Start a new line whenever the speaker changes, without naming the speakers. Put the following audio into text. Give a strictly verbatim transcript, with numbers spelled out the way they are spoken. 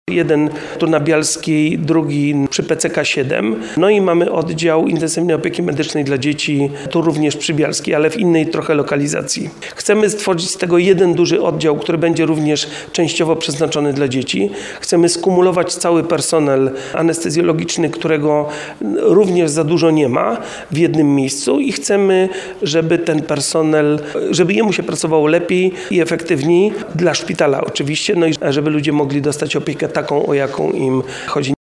Jeden tu na Bialskiej, drugi przy P C K siedem. No i mamy oddział intensywnej opieki medycznej dla dzieci, tu również przy Bialskiej, ale w innej trochę lokalizacji. Chcemy stworzyć z tego jeden duży oddział, który będzie również częściowo przeznaczony dla dzieci. Chcemy skumulować cały personel anestezjologiczny, którego również za dużo nie ma w jednym miejscu i chcemy, żeby ten personel, żeby jemu się pracowało lepiej i efektywniej dla szpitala oczywiście, no i żeby ludzie mogli dostać opiekę taką, o jaką im chodzi.